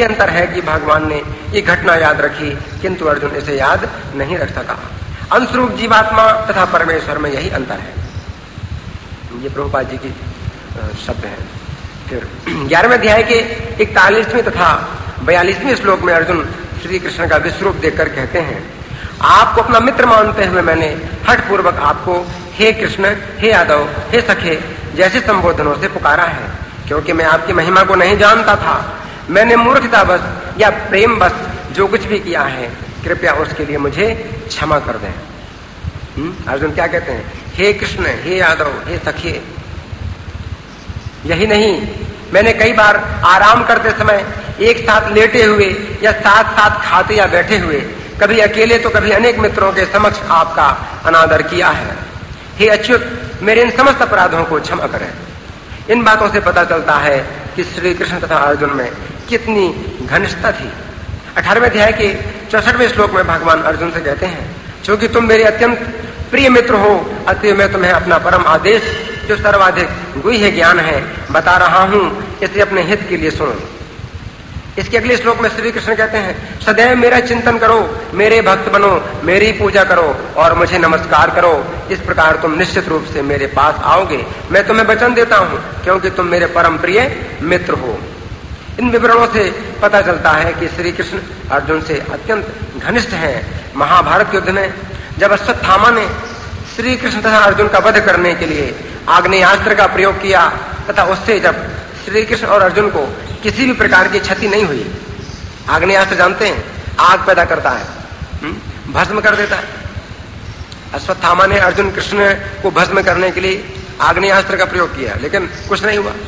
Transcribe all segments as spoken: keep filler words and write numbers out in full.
ये अंतर है कि भगवान ने ये घटना याद रखी, किंतु अर्जुन इसे याद नहीं रख सका। अंशरूप जीवात्मा तथा परमेश्वर में यही अंतर है। ये प्रभुपाद जी की शब्द है। फिर ग्यारहवें अध्याय के इकतालीसवें तथा बयालीसवें श्लोक में अर्जुन श्री कृष्ण का विश्वरूप देखकर कहते हैं, आपको अपना मित्र मानते हुए मैंने हठ पूर्वक आपको हे कृष्ण, हे यादव, हे सखे जैसे संबोधनों से पुकारा है, क्योंकि मैं आपकी महिमा को नहीं जानता था। मैंने मूर्खतावश या प्रेम बस जो कुछ भी किया है, कृपया उसके लिए मुझे क्षमा कर दें। हुँ? अर्जुन क्या कहते हैं, हे कृष्ण, हे यादव, हे सखे। यही नहीं, मैंने कई बार आराम करते समय एक साथ लेटे हुए या साथ साथ खाते या बैठे हुए, कभी अकेले तो कभी अनेक मित्रों के समक्ष आपका अनादर किया है। हे अच्युत, मेरे इन समस्त अपराधों को क्षमा करें। इन बातों से पता चलता है कि श्री कृष्ण तथा अर्जुन में कितनी घनिष्ठता थी। अठारहवें अध्याय के चौसठवें श्लोक में भगवान अर्जुन से कहते हैं, क्योंकि तुम मेरे अत्यंत प्रिय मित्र हो, अतः मैं तुम्हें अपना परम आदेश जो सर्वाधिक गुह्य ज्ञान है बता रहा हूं, इसे अपने हित के लिए सुनो। इसके अगले श्लोक में श्री कृष्ण कहते हैं, सदैव मेरा चिंतन करो, मेरे भक्त बनो, मेरी पूजा करो और मुझे नमस्कार करो। इस प्रकार तुम निश्चित रूप से मेरे पास आओगे। मैं तुम्हें वचन देता हूं, क्योंकि तुम मेरे परम प्रिय मित्र हो। इन विवरणों से पता चलता है कि श्री कृष्ण अर्जुन से अत्यंत घनिष्ठ हैं। महाभारत युद्ध में जब अश्वत्थामा ने श्री कृष्ण तथा अर्जुन का वध करने के लिए आग्नेयास्त्र का प्रयोग किया तथा उससे जब श्री कृष्ण और अर्जुन को किसी भी प्रकार की क्षति नहीं हुई, आग्नेयास्त्र जानते हैं, आग पैदा करता है, भस्म कर देता है। अश्वत्थामा ने अर्जुन कृष्ण को भस्म करने के लिए आग्नेयास्त्र का प्रयोग किया, लेकिन कुछ नहीं हुआ।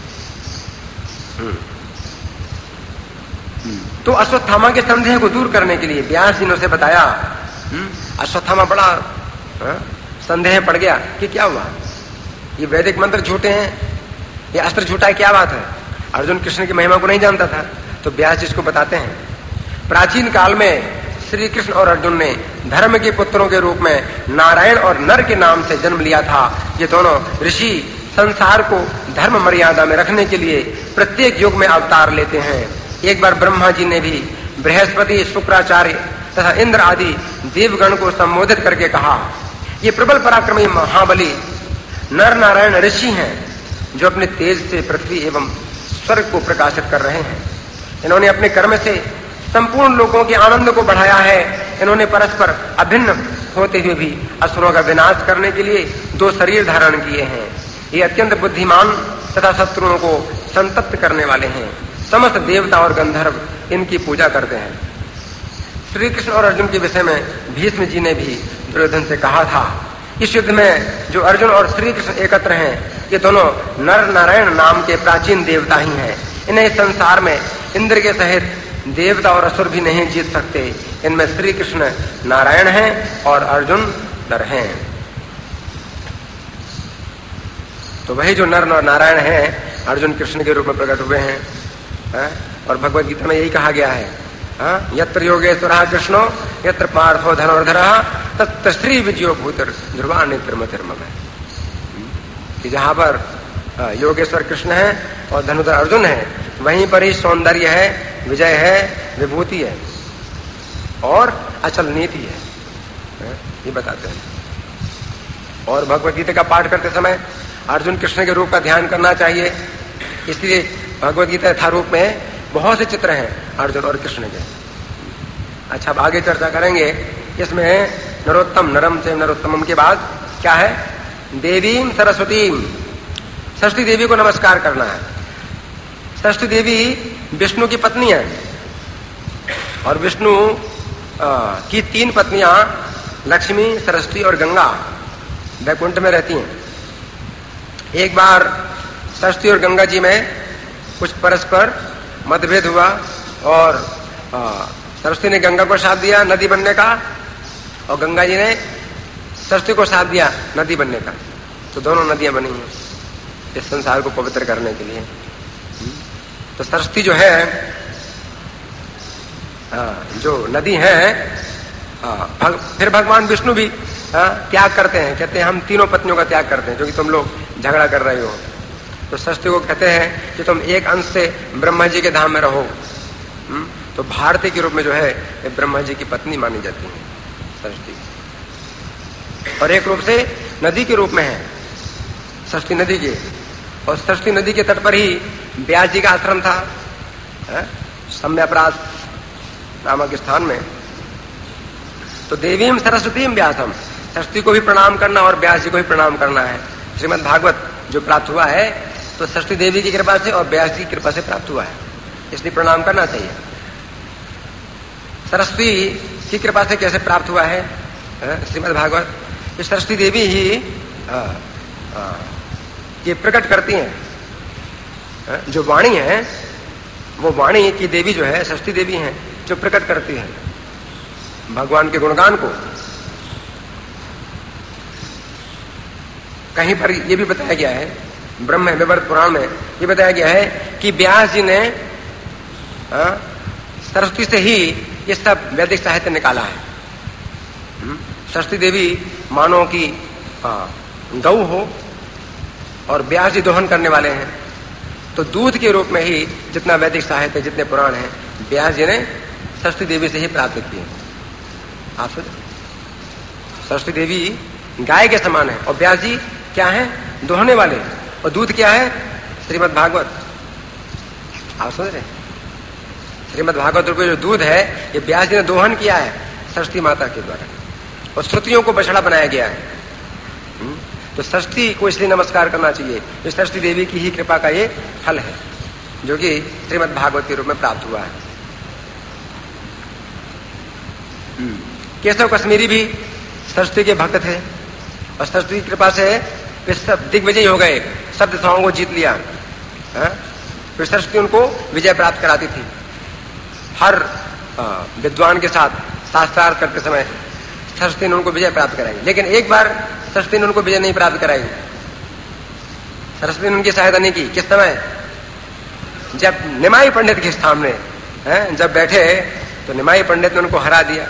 तो अश्वत्थामा के संदेह को दूर करने के लिए व्यास जी ने उसे बताया। अश्वत्थामा बड़ा हा? संदेह पड़ गया कि क्या हुआ, ये वैदिक मंत्र झूठे हैं, ये अस्त्र झूठा है, क्या बात है। अर्जुन कृष्ण की महिमा को नहीं जानता था। तो व्यास जी इसको बताते हैं, प्राचीन काल में श्री कृष्ण और अर्जुन ने धर्म के पुत्रों के रूप में नारायण और नर के नाम से जन्म लिया था। ये दोनों ऋषि संसार को धर्म मर्यादा में रखने के लिए प्रत्येक युग में अवतार लेते हैं। एक बार ब्रह्मा जी ने भी बृहस्पति, शुक्राचार्य तथा इंद्र आदि देवगण को संबोधित करके कहा, ये प्रबल पराक्रमी महाबली नर नारायण ऋषि हैं, जो अपने तेज से पृथ्वी एवं स्वर्ग को प्रकाशित कर रहे हैं। इन्होंने अपने कर्म से संपूर्ण लोगों के आनंद को बढ़ाया है। इन्होंने परस्पर अभिन्न होते हुए भी असुरों का विनाश करने के लिए दो शरीर धारण किए हैं। ये अत्यंत बुद्धिमान तथा शत्रुओं को संतप्त करने वाले हैं। समस्त देवता और गंधर्व इनकी पूजा करते हैं। श्री कृष्ण और अर्जुन के विषय में भीष्म जी ने भी दुर्योधन से कहा था, इस युद्ध में जो अर्जुन और श्री कृष्ण एकत्र हैं, ये दोनों नर नारायण नाम के प्राचीन देवता ही हैं। इन्हें संसार में इंद्र के सहित देवता और असुर भी नहीं जीत सकते। इनमें श्री कृष्ण नारायण हैं और अर्जुन नर हैं। तो वही जो नर नारायण हैं अर्जुन कृष्ण के रूप में प्रकट हुए हैं, है? और भगवद गीता में यही कहा गया है, हाँ? यत्र योगेश्वरः कृष्णो यत्र पार्थो धनुर्धरः तत्र श्री विजयो भूतर ध्रुवा नेत्रमतिर्मम, कि जहां पर योगेश्वर कृष्ण है और धनुर्धर अर्जुन है, वहीं पर ही सौंदर्य है, विजय है, विभूति है और अचल नीति है, ये बताते हैं। और भगवद गीता का पाठ करते समय अर्जुन कृष्ण के रूप का ध्यान करना चाहिए। इसलिए भगवद गीता यथारूप में बहुत से चित्र हैं अर्जुन और कृष्ण के। अच्छा, अब आगे चर्चा करेंगे। इसमें नरोत्तम, नरम से नरोत्तम के बाद क्या है, देवीम सरस्वतीम, सरस्वती देवी को नमस्कार करना है। सरस्वती देवी विष्णु की पत्नी है और विष्णु की तीन पत्नियां लक्ष्मी, सरस्वती और गंगा वैकुंठ में रहती हैं। एक बार सरस्वती और गंगा जी में कुछ परस्पर मतभेद हुआ और सरस्वती ने गंगा को साथ दिया नदी बनने का और गंगा जी ने सरस्वती को साथ दिया नदी बनने का। तो दोनों नदियां बनी हैं इस संसार को पवित्र करने के लिए। तो सरस्वती जो है, जो नदी है, भग, फिर भगवान विष्णु भी त्याग करते हैं। कहते हैं हम तीनों पत्नियों का त्याग करते हैं, जो कि तुम लोग झगड़ा कर रहे हो। तो सरस्वती को कहते हैं कि तुम एक अंश से ब्रह्मा जी के धाम में रहो, तो भारती के रूप में जो है ब्रह्मा जी की पत्नी मानी जाती है सरस्वती, और एक रूप से नदी के रूप में है सरस्वती नदी के। और सरस्वती नदी के तट पर ही व्यास जी का आश्रम था, सम्यप्रास नामक स्थान में। तो देवीम सरस्वतीम व्यासम, सरस्वती को भी प्रणाम करना और व्यास जी को भी प्रणाम करना है। श्रीमद् भागवत जो प्राप्त हुआ है तो सरस्वती देवी की कृपा से और व्यास जी की कृपा से प्राप्त हुआ है, इसलिए प्रणाम करना चाहिए। सरस्वती की कृपा से कैसे प्राप्त हुआ है श्रीमद् भागवत? ये सरस्वती देवी ही आ, आ, ये प्रकट करती हैं। जो वाणी है वो वाणी की देवी जो है सरस्वती देवी हैं, जो प्रकट करती है भगवान के गुणगान को। कहीं पर ये भी बताया गया है ब्रह्म विवर्त पुराण में, ये बताया गया है कि व्यास जी ने सरस्वती से ही ये सब वैदिक साहित्य निकाला है। सरस्वती देवी मानव की गौ हो और व्यास जी दोहन करने वाले हैं, तो दूध के रूप में ही जितना वैदिक साहित्य, जितने पुराण हैं, व्यास जी ने सरस्वती देवी से ही प्राप्त किए। आप सोच, सरस्वती देवी गाय के समान है और व्यास जी क्या है? दोहने वाले। और दूध क्या है? श्रीमद् भागवत। आप समझ रहे? श्रीमद् भागवत रूपी जो दूध है ये व्यास जी ने दोहन किया है सरस्वती माता के द्वारा, और श्रुतियों को बछड़ा बनाया गया है। तो सरस्वती को इसलिए नमस्कार करना चाहिए, तो सरस्वती देवी की ही कृपा का ये फल है जो कि श्रीमद् भागवत के रूप में प्राप्त हुआ है। केशव कश्मीरी भी सरस्वती के भक्त थे और सरस्वती की कृपा से वे सब दिग्विजयी हो गए, सब दिशाओं को जीत लिया। फिर सरस्वती उनको विजय प्राप्त कराती थी। हर विद्वान के साथ शास्त्रार्थ करते समय सरस्वती ने उनको विजय प्राप्त कराई, लेकिन एक बार सरस्वती ने उनको विजय नहीं प्राप्त कराई। सरस्वती ने उनकी सहायता नहीं की। किस समय? जब निमाई पंडित के सामने हैं, जब बैठे तो निमाई पंडित ने उनको हरा दिया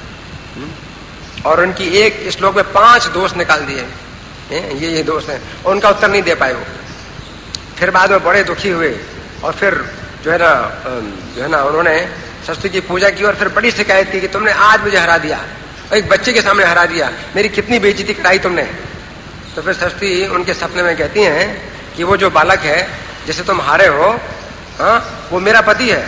और उनकी एक श्लोक में पांच दोष निकाल दिए, ये ये दोष हैं, और उनका उत्तर नहीं दे पाए वो। फिर बाद में बड़े दुखी हुए और फिर जो है ना जो है ना उन्होंने सरस्वती की पूजा की और फिर बड़ी शिकायत की कि तुमने आज मुझे हरा दिया, एक बच्चे के सामने हरा दिया, मेरी कितनी बेइज्जती कराई तुमने। तो फिर सरस्वती उनके सपने में कहती हैं कि वो जो बालक है जिसे तुम हारे हो, हाँ, वो मेरा पति है,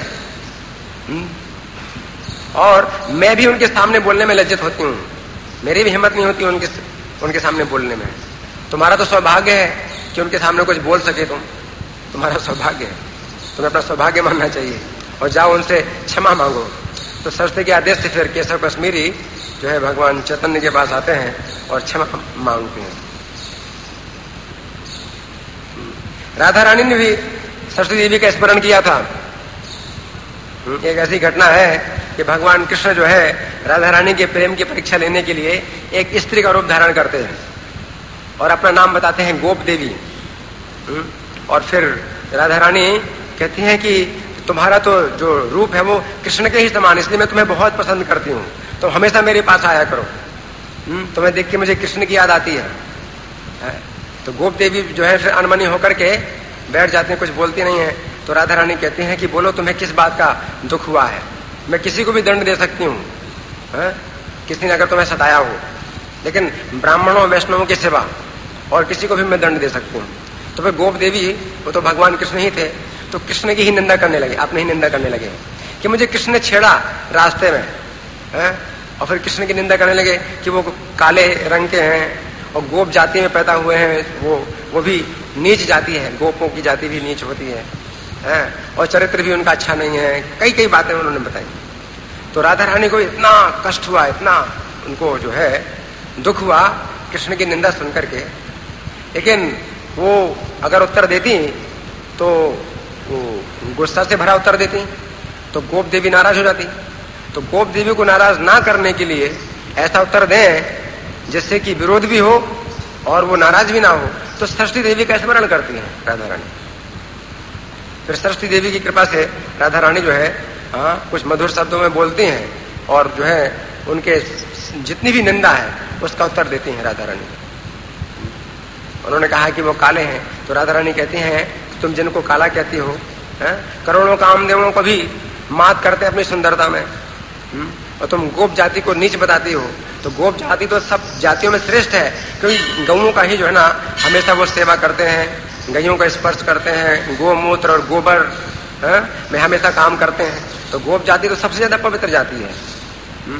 और मैं भी उनके सामने बोलने में लज्जित होती हूँ, मेरी भी हिम्मत नहीं होती उनके उनके सामने बोलने में। तुम्हारा तो सौभाग्य है कि उनके सामने कुछ बोल सके तुम, तुम्हारा सौभाग्य है, तुम्हें अपना सौभाग्य मानना चाहिए और जाओ उनसे क्षमा मांगो। तो सरस्वती के आदेश से फिर केशव कश्मीरी जो है भगवान चैतन्य के पास आते हैं और क्षमा मांगते हैं। राधा रानी ने भी सरस्वती देवी का स्मरण किया था। एक ऐसी घटना है कि भगवान कृष्ण जो है राधा रानी के प्रेम की परीक्षा लेने के लिए एक स्त्री का रूप धारण करते हैं और अपना नाम बताते हैं गोप देवी। और फिर राधा रानी कहती हैं कि तुम्हारा तो जो रूप है वो कृष्ण के ही समान, इसलिए मैं तुम्हें बहुत पसंद करती हूँ, तो हमेशा मेरे पास आया करो, तुम्हें देख के मुझे कृष्ण की याद आती है। तो गोप देवी जो है फिर अनमनी होकर के बैठ जाती हैं, कुछ बोलती नहीं है। तो राधा रानी कहती हैं कि बोलो तुम्हें किस बात का दुख हुआ है, मैं किसी को भी दंड दे सकती हूँ, किसी ने अगर तुम्हें सताया हो, लेकिन ब्राह्मणों वैष्णवों के सिवा और किसी को भी मैं दंड दे सकती हूँ। तो फिर गोप देवी, वो तो भगवान कृष्ण ही थे, तो कृष्ण की ही निंदा करने लगे, अपने ही निंदा करने लगे कि मुझे कृष्ण ने छेड़ा रास्ते में, है? और फिर कृष्ण की निंदा करने लगे कि वो काले रंग के हैं और गोप जाति में पैदा हुए हैं, वो वो भी नीच जाति है, गोपों की जाति भी नीच होती है, है? और चरित्र भी उनका अच्छा नहीं है, कई कई बातें उन्होंने बताई। तो राधा रानी को इतना कष्ट हुआ, इतना उनको जो है दुख हुआ कृष्ण की निंदा सुन करके, लेकिन वो अगर उत्तर देती तो वो गुस्सा से भरा उत्तर देती तो गोप देवी नाराज हो जाती। तो गोप देवी को नाराज ना करने के लिए ऐसा उत्तर दें जिससे कि विरोध भी हो और वो नाराज भी ना हो, तो सरस्वती देवी का स्मरण करती हैं राधा रानी। फिर सरस्वती देवी की कृपा से राधा रानी जो है हाँ कुछ मधुर शब्दों में बोलती हैं और जो है उनके जितनी भी निंदा है उसका उत्तर देती हैं राधा रानी। उन्होंने कहा कि वो काले हैं, तो राधा रानी कहती हैं तुम जिनको काला कहती हो, है? करोड़ों कामदेवों को भी मात करते हैं अपनी सुंदरता में, हुँ? और तुम गोप जाति को नीच बताती हो। तो गोप जाति तो सब जातियों में श्रेष्ठ है, क्योंकि गौओं का ही जो है ना हमेशा वो सेवा करते हैं, गायों का स्पर्श करते हैं, गोमूत्र और गोबर है? में हमेशा काम करते हैं। तो गोप जाति तो सबसे ज्यादा पवित्र जाति है। हुँ?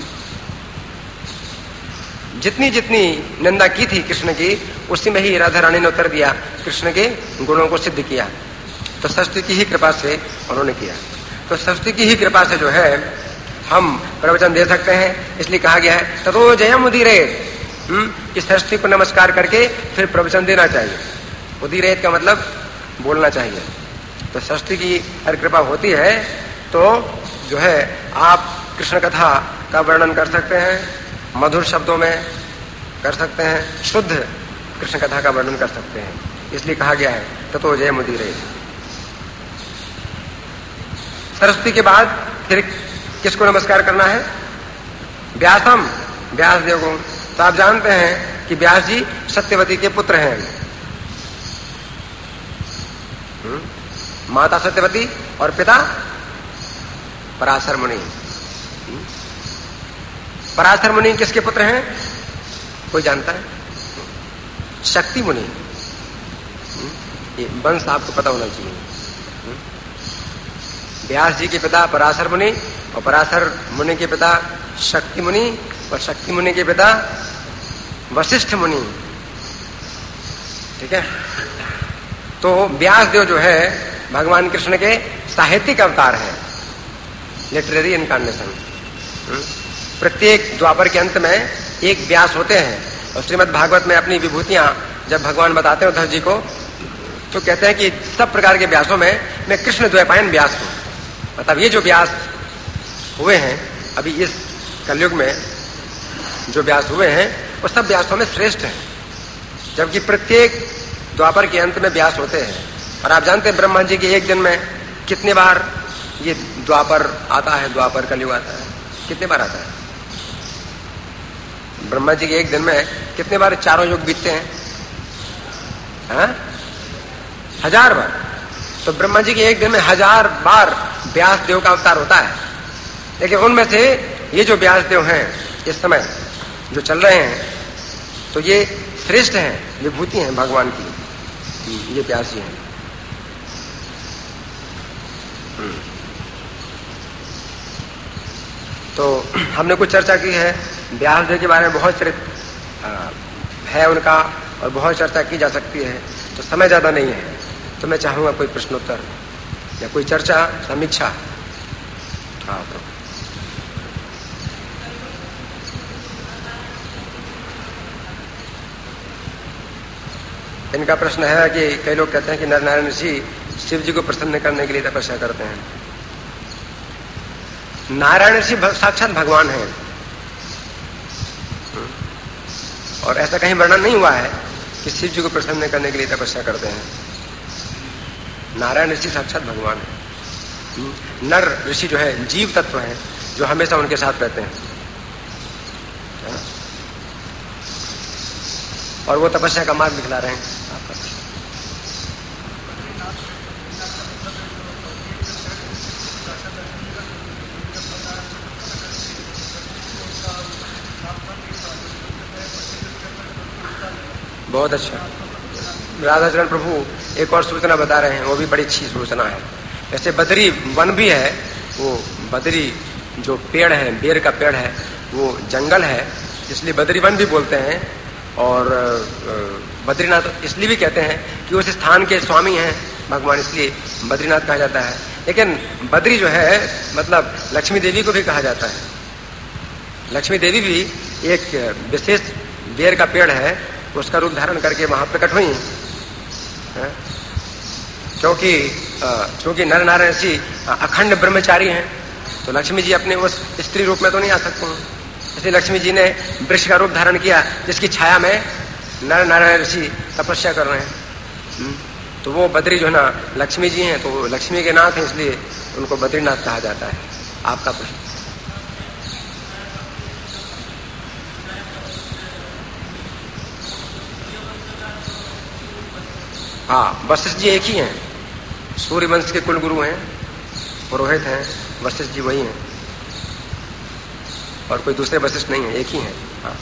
जितनी जितनी निंदा की थी कृष्ण की, उसी में ही राधा रानी ने उत्तर दिया, कृष्ण के गुणों को सिद्ध किया। तो सरस्वती की ही कृपा से उन्होंने किया। तो सरस्वती की ही कृपा से जो है हम प्रवचन दे सकते हैं। इसलिए कहा गया है ततो जयम उदीरेत, कि सरस्वती को नमस्कार करके फिर प्रवचन देना चाहिए। उदीरेत का मतलब बोलना चाहिए। तो सरस्वती की अगर कृपा होती है तो जो है आप कृष्ण कथा का वर्णन कर सकते हैं, मधुर शब्दों में कर सकते हैं, शुद्ध कृष्ण कथा का वर्णन कर सकते हैं। इसलिए कहा गया है ततो जयम उदीरेत। सरस्वती के बाद फिर किसको नमस्कार करना है? व्यासम, व्यास देव को। तो आप जानते हैं कि व्यास जी सत्यवती के पुत्र हैं। हुँ? माता सत्यवती और पिता पराशर मुनि। पराशर मुनि किसके पुत्र हैं? कोई जानता है? शक्ति मुनि। ये वंश आपको पता होना चाहिए। व्यास जी के पिता पराशर मुनि और पराशर मुनि के पिता शक्ति मुनि और शक्ति मुनि के पिता वशिष्ठ मुनि। ठीक है। तो व्यास देव जो है भगवान कृष्ण के साहित्यिक अवतार हैं, लिटरेरी इनकार्नेशन। प्रत्येक द्वापर के अंत में एक व्यास होते हैं। और श्रीमद् भागवत में अपनी विभूतियां जब भगवान बताते हैं उद्धव जी को, तो कहते हैं कि सब प्रकार के व्यासों में मैं कृष्ण द्वैपायन व्यास हूं। मतलब ये जो व्यास हुए हैं अभी इस कलयुग में, जो व्यास हुए हैं वो सब व्यासों में श्रेष्ठ हैं, जबकि प्रत्येक द्वापर के अंत में व्यास होते हैं। और आप जानते हैं ब्रह्मा जी के एक दिन में कितने बार ये द्वापर आता है, द्वापर कलयुग आता है, कितने बार आता है? ब्रह्मा जी के एक दिन में कितने बार चारों युग बीतते हैं? हाँ? हजार बार। तो ब्रह्मा जी के एक दिन में हजार बार व्यास देव का अवतार होता है। लेकिन उनमें से ये जो व्यास देव हैं इस समय जो चल रहे हैं, तो ये श्रेष्ठ हैं, विभूति हैं भगवान की, ये व्यास जी हैं। तो हमने कुछ चर्चा की है व्यास देव के बारे में, बहुत चरित्र है उनका और बहुत चर्चा की जा सकती है। तो समय ज्यादा नहीं है, तो मैं चाहूंगा कोई प्रश्नोत्तर या कोई चर्चा, समीक्षा। हाँ, तो इनका प्रश्न है कि कई लोग कहते हैं कि नरनारायण ऋषि शिव जी को प्रसन्न करने के लिए तपस्या करते हैं। नारायण ऋषि साक्षात भगवान हैं और ऐसा कहीं वर्णन नहीं हुआ है कि शिव जी को प्रसन्न करने के लिए तपस्या करते हैं। नारायण ऋषि साक्षात भगवान है। नर ऋषि जो है जीव तत्व है जो हमेशा उनके साथ रहते हैं और वो तपस्या का मार्ग दिखला रहे हैं। बहुत अच्छा। राधाचरण प्रभु एक और सूचना बता रहे हैं, वो भी बड़ी अच्छी सूचना है। जैसे बद्री वन भी है, वो बद्री जो पेड़ है, बेर का पेड़ है, वो जंगल है, इसलिए बद्री वन भी बोलते हैं। और बद्रीनाथ इसलिए भी कहते हैं कि उस स्थान के स्वामी हैं भगवान, इसलिए बद्रीनाथ कहा जाता है। लेकिन बद्री जो है मतलब लक्ष्मी देवी को भी कहा जाता है। लक्ष्मी देवी भी एक विशेष बेर का पेड़ है, उसका रूप धारण करके वहां प्रकट हुई, क्योंकि क्योंकि नर नारायण ऋषि अखंड ब्रह्मचारी हैं, तो लक्ष्मी जी अपने उस स्त्री रूप में तो नहीं आ सकते हैं। इसलिए लक्ष्मी जी ने वृक्ष का रूप धारण किया जिसकी छाया में नर नारायण ऋषि तपस्या कर रहे हैं। तो वो बद्री जो है ना लक्ष्मी जी हैं, तो लक्ष्मी के नाथ हैं, इसलिए उनको बद्रीनाथ कहा जाता है। आपका प्रश्न? हाँ, वशिष्ठ जी एक ही हैं, सूर्य वंश के कुल गुरु हैं, पुरोहित हैं। वशिष्ठ जी वही हैं और कोई दूसरे वशिष्ठ नहीं है, एक ही है। हाँ।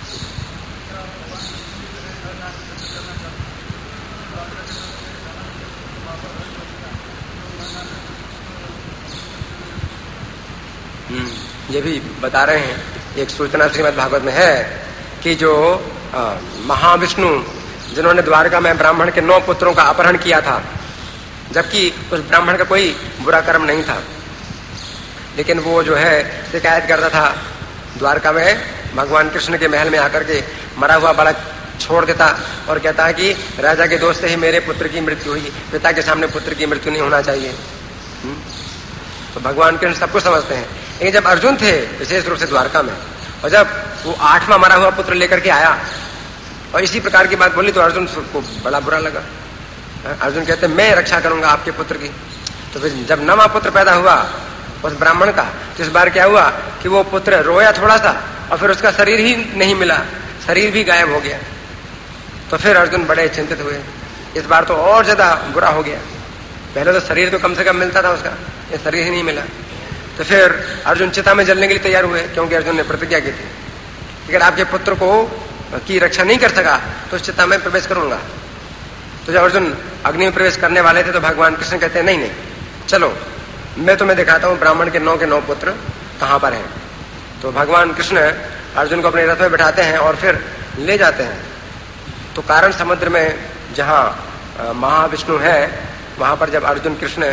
हम्म ये भी बता रहे हैं, एक सूचना श्रीमद् भागवत में है कि जो महाविष्णु जिन्होंने द्वारका में ब्राह्मण के नौ पुत्रों का अपहरण किया था, जबकि उस ब्राह्मण का कोई बुरा कर्म नहीं था, लेकिन वो जो है शिकायत करता था द्वारका में भगवान कृष्ण के महल में आकर के मरा हुआ बालक छोड़ देता और कहता है कि राजा के दोस्त से ही मेरे पुत्र की मृत्यु हुई, पिता के सामने पुत्र की मृत्यु नहीं होना चाहिए। हुँ? तो भगवान कृष्ण सब कुछ समझते हैं। लेकिन जब अर्जुन थे विशेष रूप से द्वारका में, और जब वो आठवां मरा हुआ पुत्र लेकर के आया और इसी प्रकार की बात बोली तो अर्जुन को बड़ा बुरा लगा। अर्जुन कहते मैं रक्षा करूंगा आपके पुत्र की। तो फिर जब नवा पुत्र पैदा हुआ उस ब्राह्मण का, तो इस बार क्या हुआ कि वो पुत्र रोया थोड़ा सा और फिर उसका शरीर ही नहीं मिला, शरीर भी गायब हो गया। तो फिर अर्जुन बड़े चिंतित हुए, इस बार तो और ज्यादा बुरा हो गया। पहले तो शरीर तो कम से कम मिलता था उसका, ये शरीर ही नहीं मिला। तो फिर अर्जुन चिता में जलने के लिए तैयार हुए, क्योंकि अर्जुन ने प्रतिज्ञा की थी अगर आपके पुत्र को की रक्षा नहीं कर सका तो उस चिता में प्रवेश करूंगा। तो जब अर्जुन अग्नि में प्रवेश करने वाले थे तो भगवान कृष्ण कहते हैं नहीं नहीं चलो मैं तुम्हें दिखाता हूं ब्राह्मण के नौ के नौ पुत्र कहां पर हैं। तो भगवान कृष्ण अर्जुन को अपने रथ में बैठाते हैं और फिर ले जाते हैं। तो कारण समुद्र में जहां महाविष्णु है वहां पर जब अर्जुन कृष्ण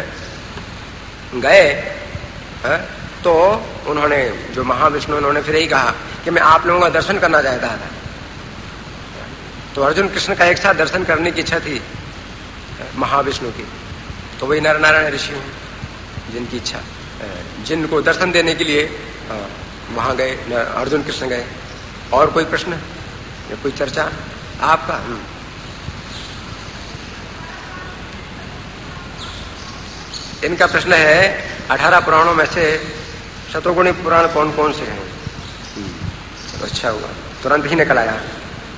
गए है, तो उन्होंने जो महाविष्णु उन्होंने फिर यही कहा कि मैं आप लोगों का दर्शन करना चाहता था। तो अर्जुन कृष्ण का एक साथ दर्शन करने की इच्छा थी महाविष्णु की। तो वही नर नारायण ऋषि हैं जिनकी इच्छा, जिनको दर्शन देने के लिए वहां गए, अर्जुन कृष्ण गए। और कोई प्रश्न या कोई चर्चा आपका? इनका प्रश्न है अठारह पुराणों में से शतुर्गुणी पुराण कौन कौन से हैं? तो अच्छा हुआ तुरंत ही निकल आया।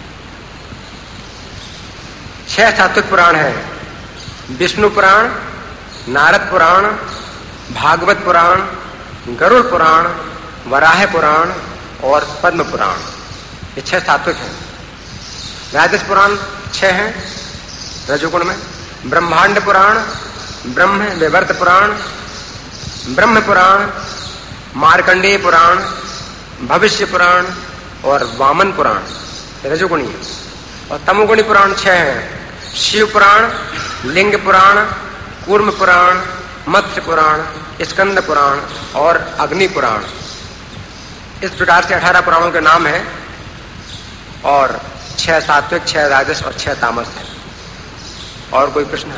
छह सात्विक पुराण है, विष्णु पुराण, नारद पुराण, भागवत पुराण, गरुड़ पुराण, वराह पुराण और पद्म पुराण। ये छह सात्विक हैं। राजस पुराण छह हैं रजोगुण में, ब्रह्मांड पुराण, ब्रह्म विवर्त पुराण, ब्रह्म पुराण, मार्कंडेय पुराण, भविष्य पुराण और वामन पुराण रजोगुणी है। और तमोगुणी पुराण छह हैं, शिव पुराण, लिंग पुराण, कूर्म पुराण, मत्स्य पुराण, स्कंद पुराण और अग्नि पुराण। इस प्रकार से अठारह पुराणों के नाम हैं और छह सात्विक, छह राजस और छह तामस है। और कोई प्रश्न?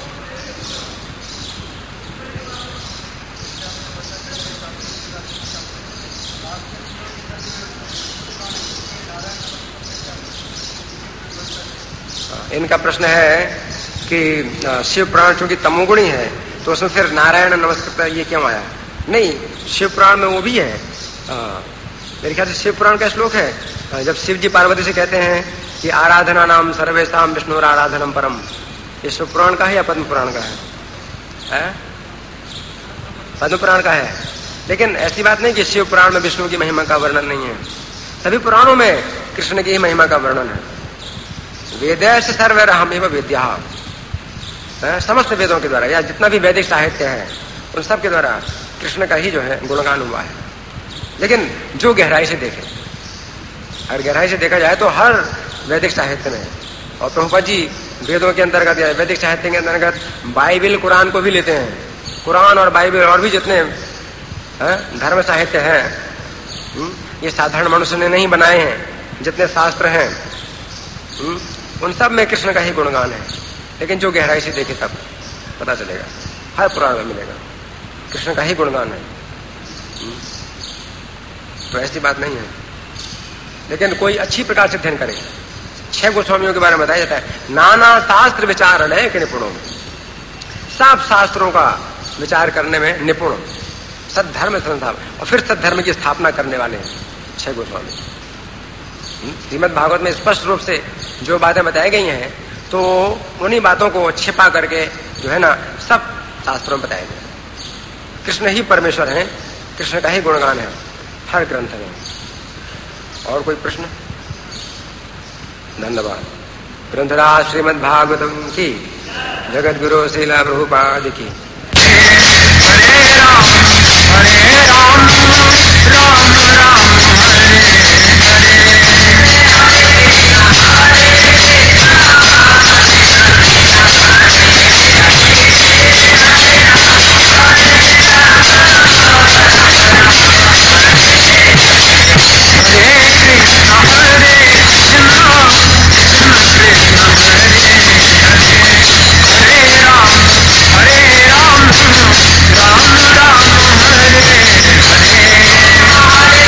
इनका प्रश्न है कि शिव पुराण चूंकि तमोगुणी है तो उसमें फिर नारायण नमस्कृत ये क्यों आया? नहीं, शिव पुराण में वो भी है। आ, मेरे ख्याल से शिव पुराण का श्लोक है जब शिव जी पार्वती से कहते हैं कि आराधना नाम सर्वेशाम विष्णु आराधनम परम। ये शिव पुराण का है या पद्म पुराण का है? है? पद्म पुराण का है। लेकिन ऐसी बात नहीं कि शिव पुराण में विष्णु की महिमा का वर्णन नहीं है, सभी पुराणों में कृष्ण की ही महिमा का वर्णन है। वेदेश सर्वरहम एवं विद्या, समस्त वेदों के द्वारा या जितना भी वैदिक साहित्य है उन सब के द्वारा कृष्ण का ही जो है गुणगान हुआ है। लेकिन जो गहराई से देखे, अगर गहराई से देखा जाए तो हर वैदिक साहित्य में, और प्रभुपाद जी वेदों के अंतर्गत या वैदिक साहित्य के अंतर्गत बाइबिल कुरान को भी लेते हैं। कुरान और बाइबिल और भी जितने धर्म साहित्य हैं ये साधारण मनुष्य ने नहीं बनाए हैं। जितने शास्त्र हैं उन सब में कृष्ण का ही गुणगान है। लेकिन जो गहराई से देखे तब पता चलेगा, हर पुराण में मिलेगा कृष्ण का ही गुणगान है। तो ऐसी बात नहीं है। लेकिन कोई अच्छी प्रकार से अध्ययन करे। छह गोस्वामियों के बारे में बताया जाता है, नाना शास्त्र विचारण है कि निपुणों, सब शास्त्रों का विचार करने में निपुण, सद्धर्म संस्थापन और फिर सद्धर्म की स्थापना करने वाले हैं छह गोस्वामी। श्रीमद् भागवत में स्पष्ट रूप से जो बातें बताई गई हैं तो उन्हीं बातों को छिपा करके जो है ना सब शास्त्रों में बताया गया। कृष्ण ही परमेश्वर हैं, कृष्ण का ही गुणगान है हर ग्रंथ में। और कोई प्रश्न? धन्यवाद। ग्रंथराज श्रीमद् भागवतम की, जगत गुरु श्रीला प्रभुपाद की। हरे राम हरे राम राम राम हरे हरे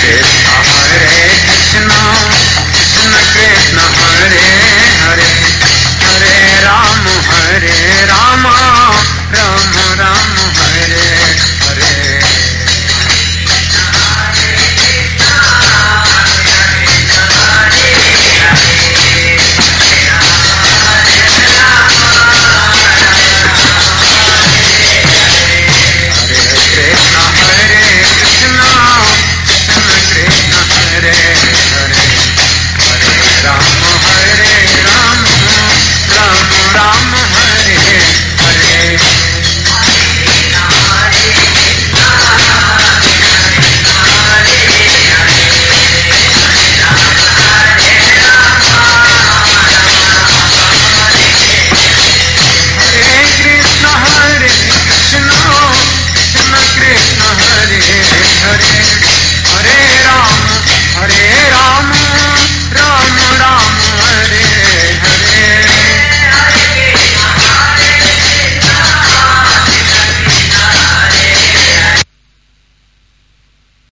कृष्ण हरे कृष्ण कृष्ण कृष्ण हरे हरे हरे राम हरे राम राम राम